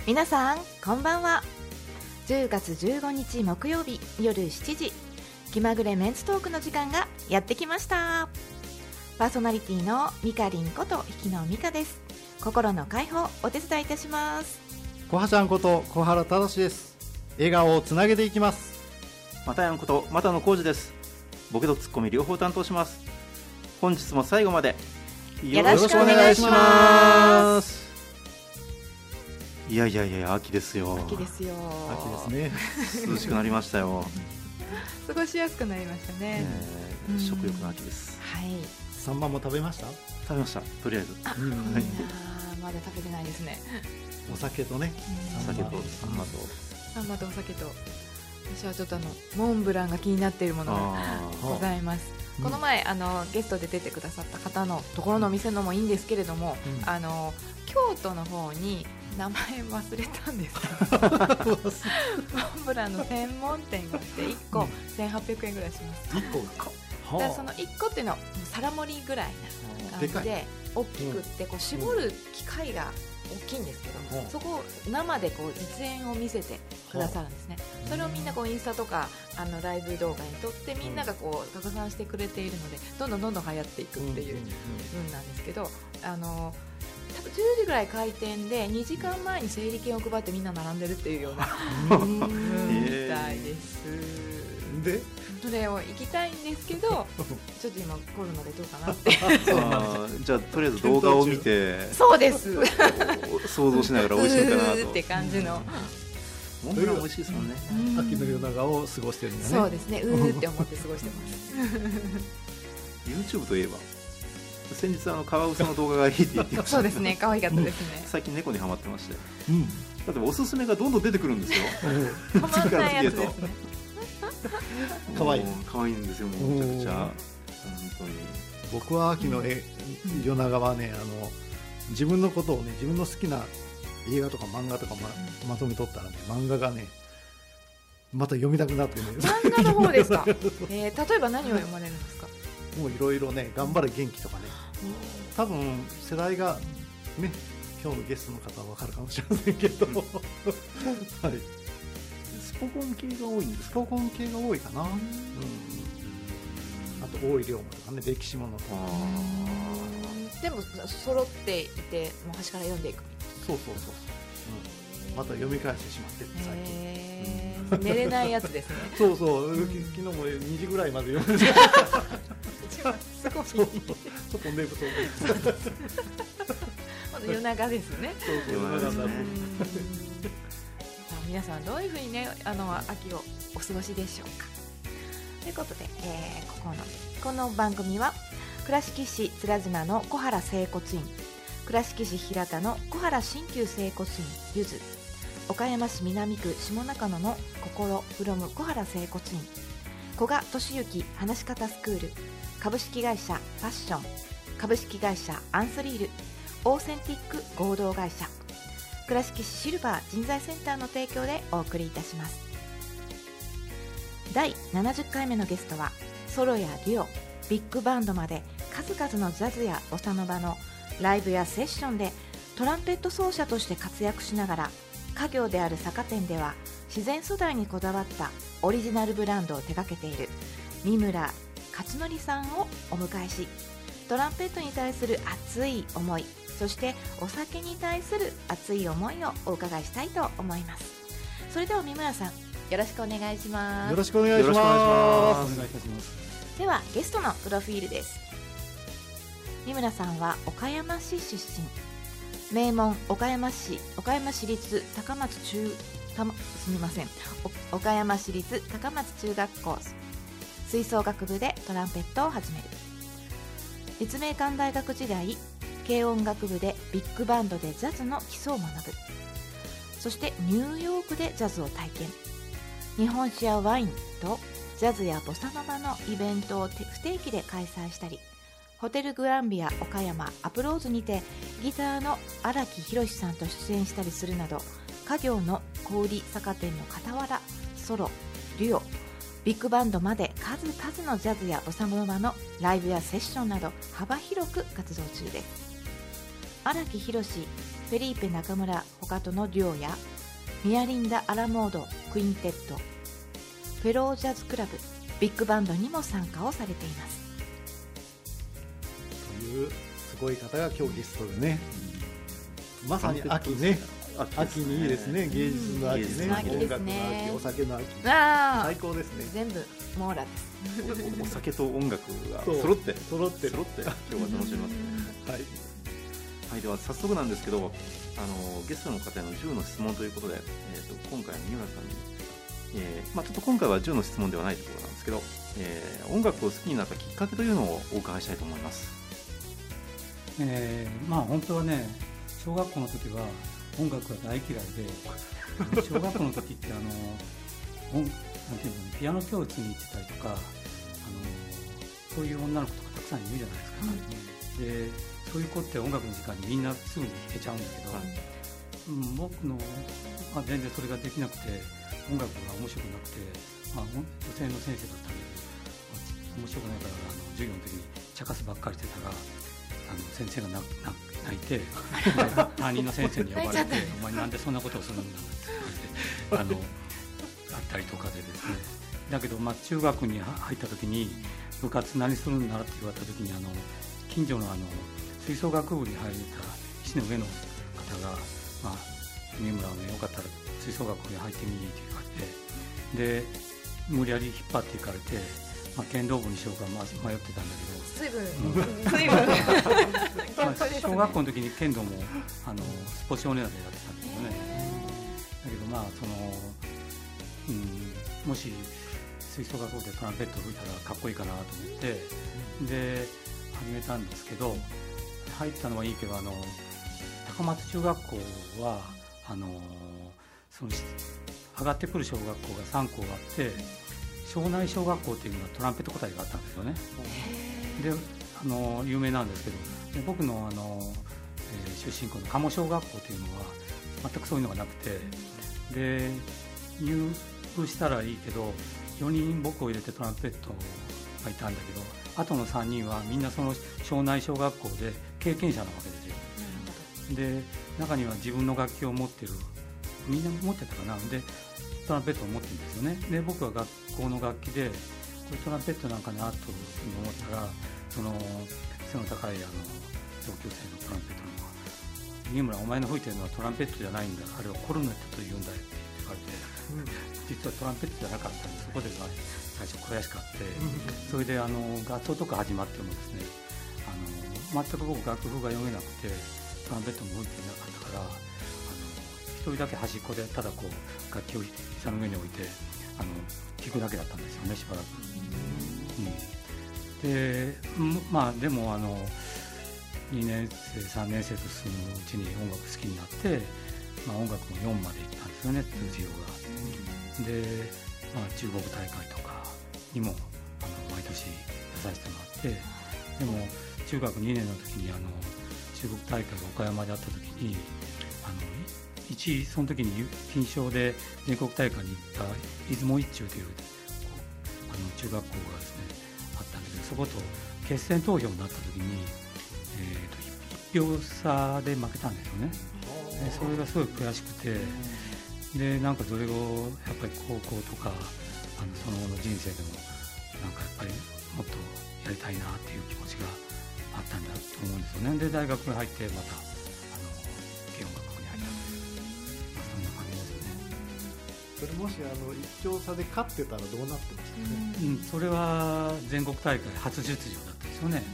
皆さんこんばんは。10月15日木曜日夜7時、気まぐれメンツトークの時間がやってきました。パーソナリティのミカリンこと引野美香です。心の解放お手伝いいたします。 小葉ちゃんこと小原忠です。笑顔をつなげていきます。 またやんこと又野浩二です。ボケとツッコミ両方担当します。本日も最後までよろしくお願いします。 いや秋ですよ。 秋ですよ。 秋ですね。 涼しくなりましたよ。 過ごしやすくなりましたね。 食欲の秋です。 はい。 サンマも食べました？ 食べました。とりあえず。 まだ食べてないですね。 お酒とね。 お酒とサンマとお酒と。私はちょっとモンブランが気になっているものがございます。この前ゲストで出てくださった方のところのお店のもいいんですけれども、京都の方に名前忘れたんですモンブランの専門店があって1個1800円ぐらいします。 1個だからその1個っていうのは皿盛りぐらいな感じで大きくってこう絞る機械が大きいんですけど、そこを生でこう実演を見せてくださるんですね。それをみんなこうインスタとかライブ動画に撮ってみんながこう拡散してくれているのでどんどん流行っていくっていう分なんですけど、多分10時ぐらい開店で2時間前に整理券を配ってみんな並んでるっていうようなみたいです。 でそれを行きたいんですけどちょっと今コロナでどうかなってじゃあとりあえず動画を見てそうです想像しながら美味しいかなとって感じのモンブラン美味しいですもんね。 秋の夜長を過ごしてるんだね。 そうですね、って思って過ごしてます YouTube といえば先日カワウソの動画がいいって言ってました。 そうですね、可愛かったですね。 最近猫にハマってまして、だっておすすめがどんどん出てくるんですよ。 止まんないやつですね。 可愛いんですよ。もうめちゃくちゃ本当に。 僕は秋の夜長はね、自分のことをね、自分の好きな映画とか漫画とか まとめとったらね、漫画がねまた読みたくなってね。 漫画の方ですか？例えば何を読まれるんですか？ もういろいろね、頑張れ元気とかね、多分世代がね、今日のゲストの方は分かるかもしれませんけど、はい、 スポコン系が多いんですか？ スポコン系が多いかな。あと大井龍馬とかね、歴史ものとか。 でも揃っていてもう端から読んでいく。 そう、また読み返してしまって最近、 寝れないやつですね。 そう、昨日も2時ぐらいまで読んですごいちょっと寝不足です。 夜長ですね。 そう夜長だ。 皆さんどういうふうにね、秋をお過ごしでしょうか。ということで、この番組は倉敷市津良島の小原整骨院、倉敷市平田の小原鍼灸整骨院ゆず、岡山市南区下中野の心from小原整骨院、古賀俊之話し方スクール、株式会社パッション、株式会社アンソリール、オーセンティック合同会社、倉敷市シルバー人材センターの提供でお送りいたします。第70回目のゲストはソロやデュオ、ビッグバンドまで数々のジャズやボサノバのライブやセッションでトランペット奏者として活躍しながら、家業である酒店では自然素材にこだわったオリジナルブランドを手掛けている三村勝則さんをお迎えし、トランペットに対する熱い思い、そしてお酒に対する熱い思いをお伺いしたいと思います。それでは三村さん、よろしくお願いします。 よろしくお願いします。 お願いいたします。 ではゲストのプロフィールです。三村さんは岡山市出身、名門岡山市立高松岡山市立高松中学校吹奏楽部でトランペットを始める。立命館大学時代、軽音楽部でビッグバンドでジャズの基礎を学ぶ。そしてニューヨークでジャズを体験。日本酒やワインとジャズやボサノバのイベントを不定期で開催したり、ホテルグランビア岡山アプローズにてギターの荒木宏さんと出演したりするなど、家業の小売酒店の傍ら、ソロ、デュオ、ビッグバンドまで数々のジャズやボサノバのライブやセッションなど幅広く活動中です。荒木宏フェリーペ中村他とのデュオやミアリンダ・アラモードクインテッド、フェロージャズクラブビッグバンドにも参加をされています。 というすごい方が今日ゲストでね、まさに秋ね、秋にいいですね、芸術の秋ね、音楽の秋、お酒の秋、最高ですね。 全部網羅です。 お酒と音楽が揃って今日は楽しめますね。はい、では早速なんですけど、ゲストの方への10の質問ということで、今回は三浦さんに、ちょっと今回は10の質問ではないところなんですけど、音楽を好きになったきっかけというのをお伺いしたいと思います。 本当はね、小学校の時は音楽が大嫌いで、小学校の時ってなんていうの、ピアノ教室に行ってたりとか、そういう女の子とかたくさんいるじゃないですか、でそういう子って音楽の時間にみんなすぐに弾けちゃうんだけど、僕の、全然それができなくて、音楽が面白くなくて、女性の先生だったんだけど、面白くないから授業の時に茶化すばっかりしてたら、先生が泣いて担任の先生に呼ばれてお前なんでそんなことをするんだってあったりとかでですね。だけど、中学に入った時に部活何するんだって言われた時に、近所の吹奏楽部に入れた1年上の方が、三村はね、よかったら吹奏楽に入ってみって言われて、で無理やり引っ張っていかれて、剣道部にしようか迷ってたんだけど、小学校の時に剣道もスポ少年団でやってたんだけどね。だけどもし吹奏楽部でトランペットを吹いたらかっこいいかなと思って、で始めたんですけど、入ったのはいいけど、高松中学校はその上がってくる小学校が3校あって、庄内小学校っていうのはトランペット個体があったんですよね。で有名なんですけど、で僕の出身校の鴨小学校っていうのは全くそういうのがなくて、で入部したらいいけど4人僕を入れてトランペットがいたんだけど、あとの3人はみんなその庄内小学校で経験者なわけですよ。で中には自分の楽器を持ってる、みんな持ってたかな、でトランペットを持ってるんですよね。で僕は学校の楽器で、これトランペットなんかなと思ったら、その背の高い同級生のトランペットの子が「三村、お前の吹いてるのはトランペットじゃないんだ、あれはコルネットというんだよ」って言われて、実はトランペットじゃなかったんで、そこで最初悔しかって、それで合奏とか始まってもですね、全く僕楽譜が読めなくてトランペットも吹いてなかったから、一人だけ端っこでただこう楽器を膝の上に置いて弾くだけだったんですよね、しばらく。ででも2年生3年生と進むうちに音楽好きになって、音楽も4まで行ったんですよね、通じようが。で、中国大会とかにも毎年出させてもらって、でも中学2年の時に中国大会が岡山であった時にその時に金賞で全国大会に行った出雲一中という中学校がですねあったんだけど、そこと決選投票になった時に、1票差で負けたんですよね。それがすごい悔しくて、でなんかそれをやっぱり高校とかその後の人生でもなんかやっぱりもっとやりたいなっていう気持ちがあったんだと思うんですよね。で大学に入ってまた軽音楽部に入ったという、そんな感じですね。 それもし一票差で勝ってたらどうなってましたね。 それは全国大会初出場だったんですよね。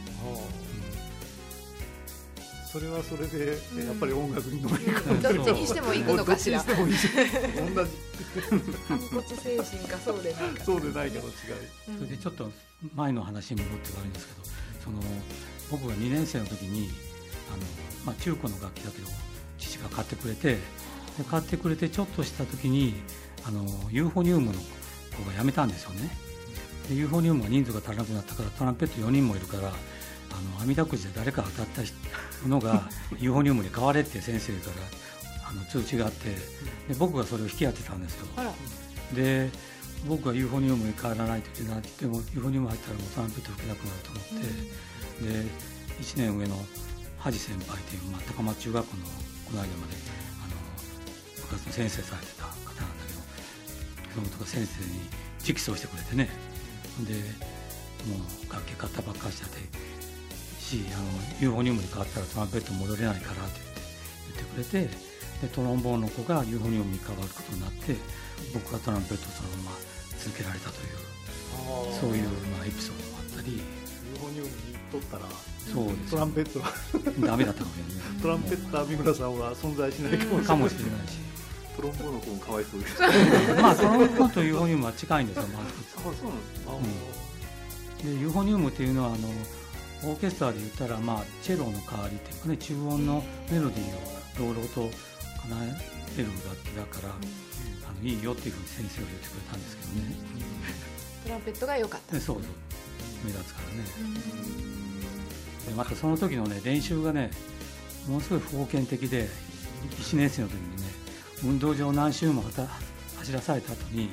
それはそれでやっぱり音楽に乗り込んで、どっちにしても行くのかしら。 どっちにしても同じ反骨精神かそうでないか。 そうでないかの違い。 それでちょっと前の話に戻って悪いんですけど、僕が2年生の時に中古の楽器だけど父が買ってくれて、ちょっとした時にユーフォニウムの子が辞めたんですよね。でユーフォニウムが人数が足らなくなったから、トランペット4人もいるから網だくじで誰か当たったのがユーフォニウムに変われって先生から通知があって、で僕がそれを引き当てたんですよ。で僕がユーフォニウムに変わらないといけないって言っても、ユーフォニウム入ったらもうトランペット吹けなくなると思って、で1年上の恥先輩という、高松中学校のこの間まで部活の先生されてた方なんだけど、そのとか先生に直訴してくれてね、でもう楽器買ったばっかりだってし、ユーフォニウムに変わったらトランペット戻れないからって言ってくれて、でトロンボーンの子がユーフォニウムに変わることになって、僕がトランペットをそのまま続けられたという、そういうエピソードもあったり。 ユーフォニウムに取ったらそうですトランペットダメだったかもしれないね。 トランペッター三村さんは存在しないかもしれないし、 トロンボーンの子もかわいそうです。 まあトロンボーンとユーフォニウムは近いんですよ、まず。 そうなんですね。 でユーフォニウムっていうのはオーケストラで言ったら、チェロの代わりっていうかね、中音のメロディーを朗々と奏でる楽器だから、いいよっていうふうに先生が言ってくれたんですけどね。 トランペットが良かった。 でそうそう、目立つからね。でまたその時のね練習がね、ものすごい封建的で、1年生の時にね、運動場何周も走らされた後に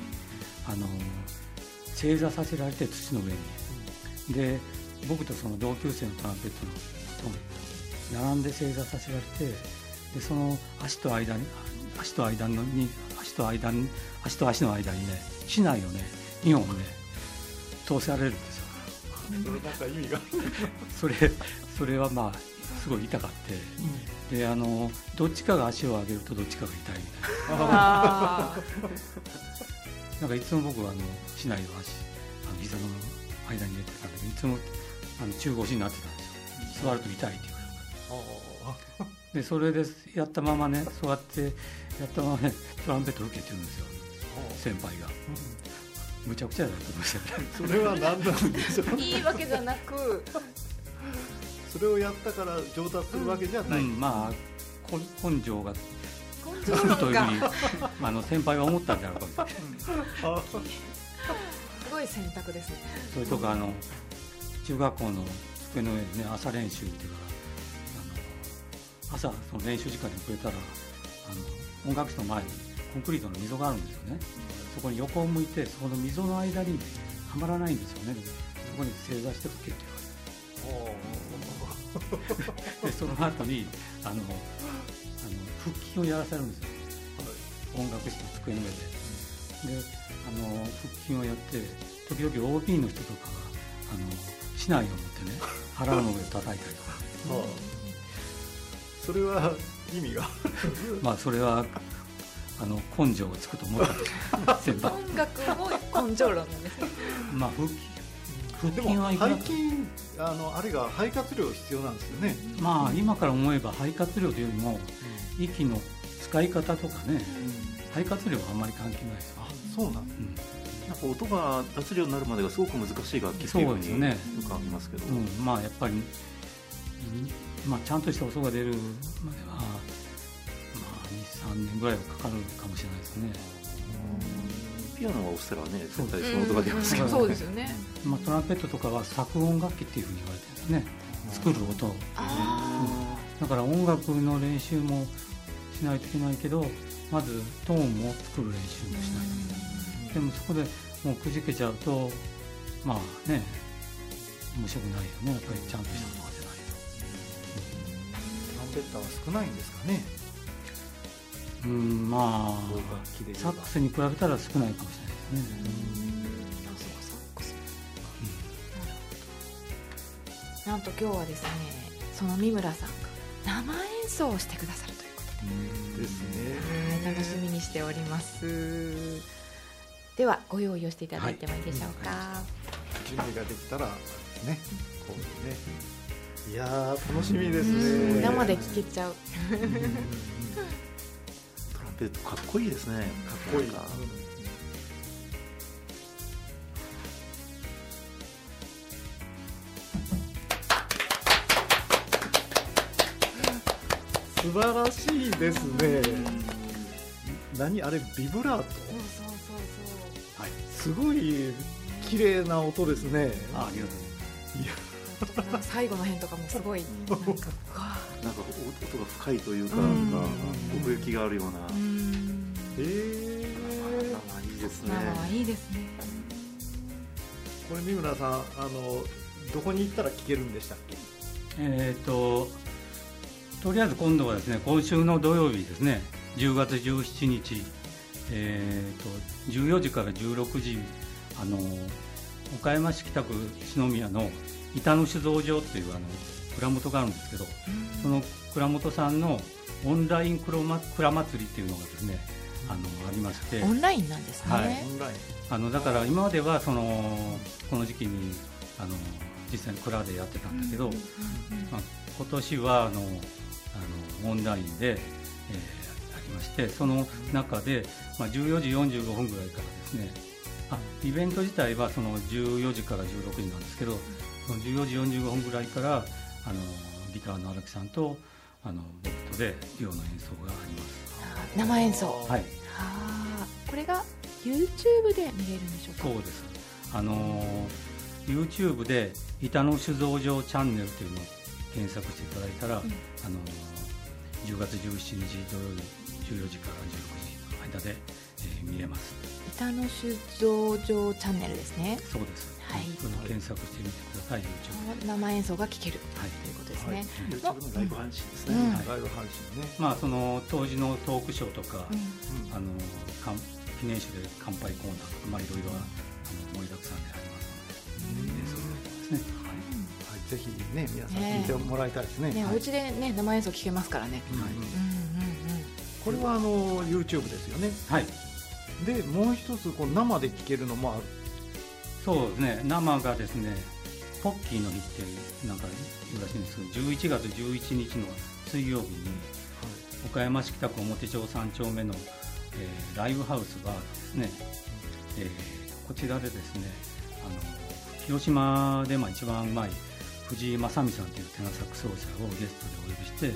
正座させられて、土の上にで、僕とその同級生のトランペットの人に並んで正座させられて、でその足と足と足の間にね、竹刀をね2本ね通されるんですよ。 それなんか意味がそれはすごい痛かって、でどっちかが足を上げるとどっちかが痛いみたいな。なんかいつも僕は竹刀を膝の間に入れてたんだけど、いつも中腰になってたんですよ。座ると痛いって言われるから。でそれでやったままね、そうやってやったままね、トランペットを受けてるんですよ、先輩が。むちゃくちゃだと思いましたね。 それは何なんでしょう。 いいわけじゃなく、 それをやったから上達するわけじゃない。 根性が根というふうに性先輩は思ったんだろうかもしれない。 すごい選択ですね。 それとか中学校の机の上でね、朝練習っていうか、朝その練習時間に遅れたら音楽室の前にコンクリートの溝があるんですよね。そこに横を向いて、その溝の間にはまらないんですよね。そこに正座して吹けって言われて、でその後に腹筋をやらせるんですよ、音楽室の机の上で。で腹筋をやって、時々 OB の人とかが竹刀を持ってね、腹の上を叩いたりとか。 それは意味がそれは根性がつくと思ったんですよ、先輩。 音楽も根性論なんですね。 腹筋はいくらか、 あれが肺活量必要なんですよね。 今から思えば肺活量というよりも、息の使い方とかね、肺活量はあんまり関係ないですよ。 そうなん、 なんか音が出せるようになるまでがすごく難しい楽器っていうふうによくありますけど、 やっぱり、ちゃんとした音が出るまでは、2、3年ぐらいはかかるかもしれないですね。 ピアノが押したらね、絶対その音が出ますけど、 そうですよね。 トランペットとかは作音楽器っていうふうに言われてるんですね、作る音を。だから音楽の練習もしないといけないけど、まずトーンも作る練習もしないといけない。でもそこでもうくじけちゃうと、面白くないよね、やっぱりちゃんとした音が出ないと。 トランペッターは少ないんですかね。 サックスに比べたら少ないかもしれないですね。 サックス。なんと今日はですね、その三村さんが生演奏をしてくださるということでですね。 楽しみにしております。ではご用意をしていただいてもいいでしょうか。 準備ができたらですね、こうね。いやー楽しみですね。 生で聴けちゃう。 トランペットかっこいいですね。 かっこいい。素晴らしいですね。何あれ、ビブラート。はい、すごい綺麗な音ですね。 ありがとう。 なんか最後の辺とかもすごいなんか音が深いというか、奥行きがあるような。いいですね。 いいですね。 これ三村さん、どこに行ったら聴けるんでしたっけ？ とりあえず今度はですね、今週の土曜日ですね、10月17日、14時から16時、岡山市北区篠宮の板野酒造場っていう蔵元があるんですけど、その蔵元さんのオンライン蔵祭りっていうのがですね、ありまして、 オンラインなんですね。 オンライン。 だから今まではこの時期に実際に蔵でやってたんだけど、今年はオンラインで、やりまして、その中で、14時45分ぐらいからですね、イベント自体はその14時から16時なんですけど、その14時45分ぐらいからギターの荒木さんと僕とでデュオの演奏があります。 生演奏。 はい。 これが YouTube で見れるんでしょうか。 そうです。YouTube で板野酒造場チャンネルというのを検索していただいたら、10月17日土曜日14時から16時の間で、見れます。 板野酒造場チャンネルですね。 そうです。はい。それを検索してみてください。YouTube 生演奏が聴ける、ということですね。 YouTube のライブ配信ですね。 ライブ配信ね。 その当時のトークショーとか、記念酒で乾杯コーナーとか、いろいろ盛りだくさんでありますので、演奏ですね。 はい。ぜひね、皆さん聞いてもらいたいですね。 お家でね、生演奏聴けますからね。 これはYouTube ですよね。 はい。 でもう一つ生で聴けるのもある。 そうですね、生がですね、ポッキーの日ってなんか言うらしいんですけど、11月11日の水曜日に、岡山市北区表町3丁目の、ライブハウスバーですね、こちらでですね、広島で一番うまい藤井正美さんというテナーサックス奏者をゲストでお呼びして、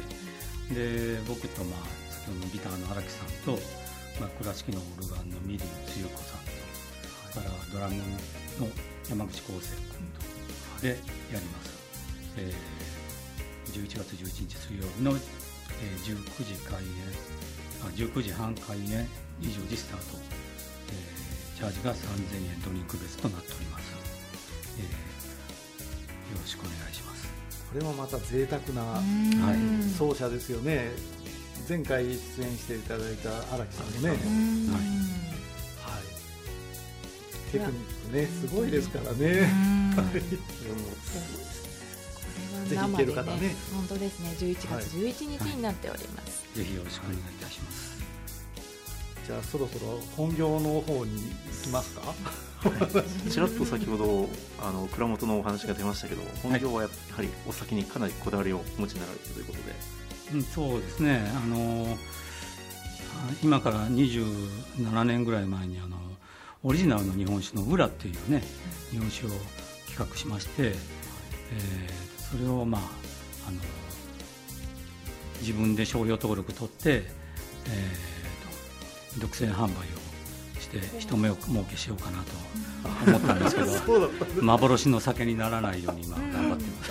で僕と先ほどのギターの荒木さんと、倉敷のオルガンのミリンつゆ子さんと、それからドラムの山口康生君とでやります。11月11日水曜日の、19時半開演、20時スタート、チャージが3000円ドリンク別となっております。よろしくお願いします。 これもまた贅沢な奏者ですよね。前回出演していただいた荒木さんもね、テクニックね、すごいですからね。ぜひ行ける方ね。 本当ですね。11月11日になっております。 ぜひよろしくお願いいたします。 じゃあそろそろ本業の方に行きますか。 ちらっと先ほど蔵元のお話が出ましたけど、本業はやはりお酒にかなりこだわりをお持ちになられているということで。 そうですね。今から27年ぐらい前にオリジナルの日本酒の浦っていうね、日本酒を企画しまして、それを自分で商標登録取って、独占販売をして人目を儲けしようかなと思ったんですけど幻の酒にならないように今頑張ってます。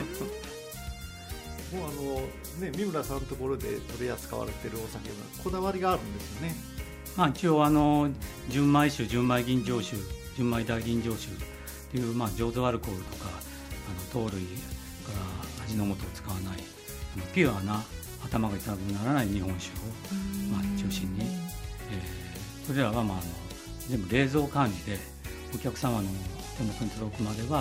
もう三村さんのところで取り扱われているお酒のこだわりがあるんですよね。 一応純米酒、純米吟醸酒、純米大吟醸酒っていう醸造アルコールとか糖類から味の素を使わないピュアな頭が痛くならない日本酒を中心に、それらは全部冷蔵管理でお客様の手元に届くまでは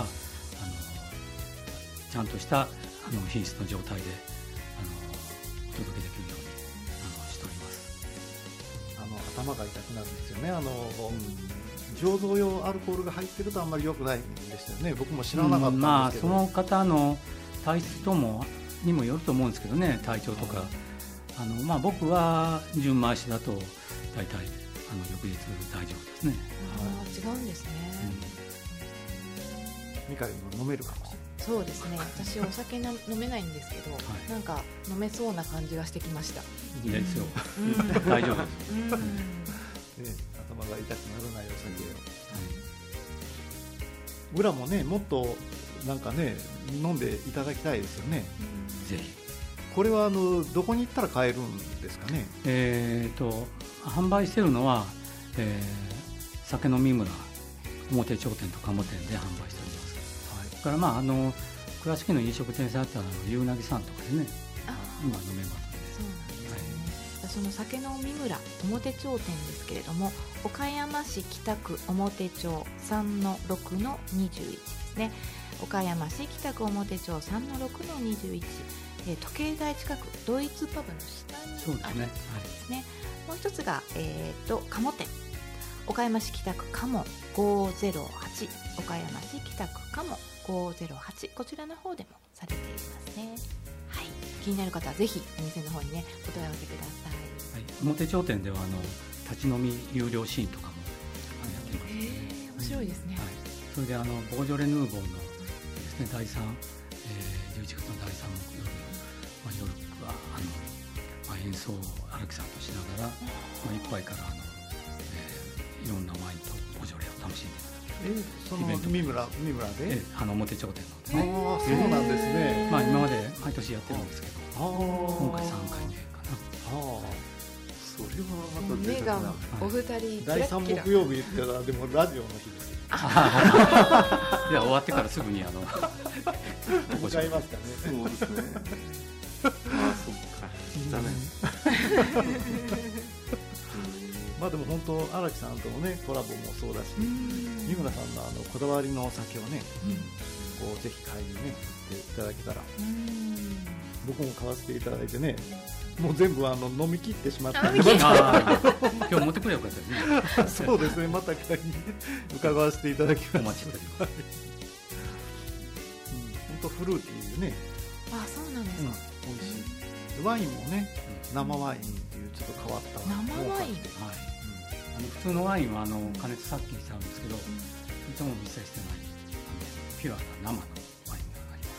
ちゃんとした品質の状態でお届けできるようにしております。 頭が痛くなるんですよね。醸造用アルコールが入ってるとあんまり良くないんですよね。僕も知らなかったんですけど、 その方の体質にもよると思うんですけどね、体調とか。僕は純米酒だと大体翌日大丈夫ですね。 違うんですね。 ミカリも飲めるかもしれない。 そうですね。私お酒飲めないんですけど、なんか飲めそうな感じがしてきました。 ですよ。大丈夫です。 頭が痛くならないお酒を。裏もね、もっとなんかね飲んでいただきたいですよね。 ぜひ。 これはどこに行ったら買えるんですかね。 販売しているのは、酒飲み村表町店と鴨店で販売しております。それから倉敷の飲食店さんだったらゆうなぎさんとかでね、 今飲めますので。 そうなんですね。その酒の三村表町店ですけれども、岡山市北区表町 3-6-21 ですね。岡山市北区表町 3-6-21、時計台近くドイツパブの下にあるんですね。もう一つが、鴨店、岡山市北区鴨508、岡山市北区鴨508、こちらの方でもされていますね。はい、気になる方はぜひお店の方にねお問い合わせください。 はい、表町店では立ち飲み有料シーンとかもやってますね。 面白いですね。 はい、それでボージョレ・ヌーボーのですね、第3、11月の第3木曜日の、夜は演奏を荒木さんとしながら、一杯からいろんなワインとボージョレを楽しんでいただく。 その三村で、 表町店ああ、 のそうなんですね。 今まで毎年やってるんですけど、今回3回目かな。 それはまた目がお二人第3木曜日って言ったらでもラジオの日ですよ。 じゃあ終わってからすぐに向かいますかね。 そうですね。そっか。だね。 まあでも本当荒木さんとのねコラボもそうだし、三村さんのこだわりのお酒をね、こうぜひ買いにね行っていただけたら、僕も買わせていただいてね、もう全部飲み切ってしまったんで、 今日持ってくればよかったですね。 そうですね、また買いに伺わせていただきます。 お待ちしております。 本当フルーティーでね、 あ、そうなんですか。 美味しい。ワインもね、生ワインっていうちょっと変わった生ワイン。 普通のワインは加熱殺菌しちゃうんですけど、それとも一切してないピュアな生のワインがあります。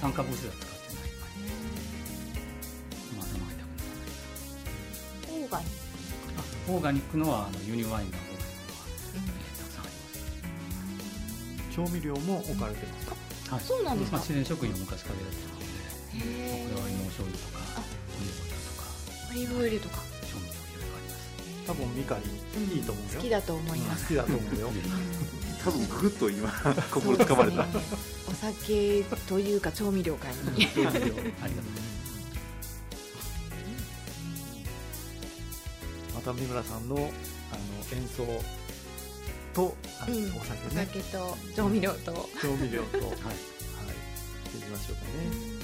炭化物質は使ってないワイン。まだ飲みたくない。 オーガニック。 オーガニックのは輸入ワインがオーガニックのはたくさんあります。 調味料も置かれてますか？ そうなんですか。 自然食品を昔からやってるので、これは芋醤油とかオリーブオイルとかオリーブオイルとか調味料いろいろあります。 多分ミカにいいと思うよ。 好きだと思います。 好きだと思うよ。 多分グッと今心つかまれた。 お酒というか調味料買いに。 調味料。 ありがとうございます。 また三村さんの演奏とお酒ね。 お酒と調味料と調味料とはい、していきましょうかね。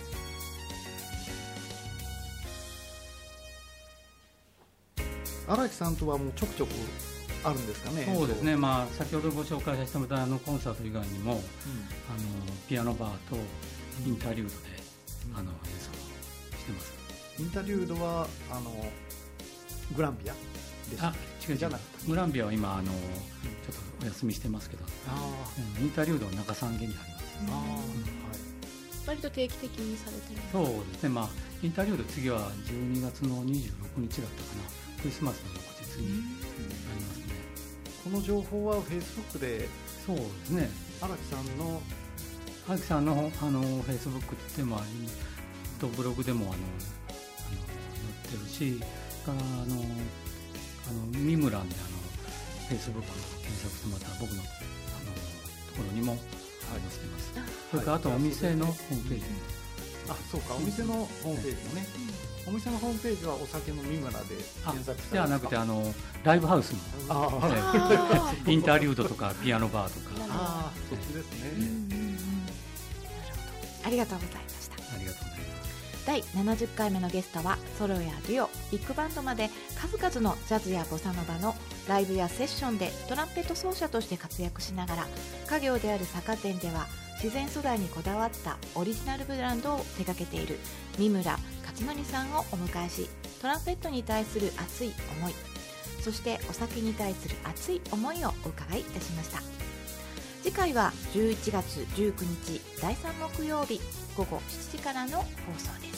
荒木さんとはもうちょくちょくあるんですかね。 そうですね、先ほどご紹介させてもらったコンサート以外にも、ピアノバーとインタリュードで、演奏してます。 インタリュードはグランビアでした。 違うじゃなくて、グランビアは今ちょっとお休みしてますけど、インタリュードは中山家にあります。 割と定期的にされてる。 そうですね、インタリュード次は12月の26日だったかな。クリスマスの翌日になりますね。 この情報はフェイスブックで。 そうですね。 荒木さんのフェイスブックってブログでも載ってるし、三村でフェイスブックを検索してまた僕のところにも載せてます。それからあとお店のホームページ。 そうか、お店のホームページもね。お店のホームページはお酒の三村で検索したではなくてライブハウスのインタリュードとかピアノバーとか。 そっちですね。 ありがとうございました。 ありがとうございます。 第70回目のゲストはソロやデュオ、ビッグバンドまで数々のジャズやボサノバのライブやセッションでトランペット奏者として活躍しながら、家業である酒店では自然素材にこだわったオリジナルブランドを手掛けている三村勝則さんをお迎えし、トランペットに対する熱い思い、そしてお酒に対する熱い思いをお伺いいたしました。次回は11月19日第3木曜日午後7時からの放送です。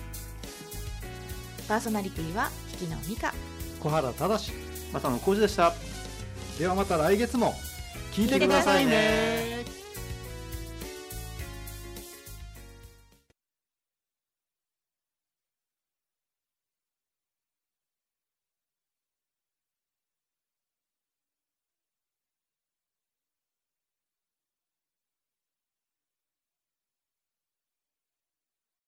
パーソナリティは引野美香、 小原忠、 また浩二でした。 ではまた来月も聞いてくださいね。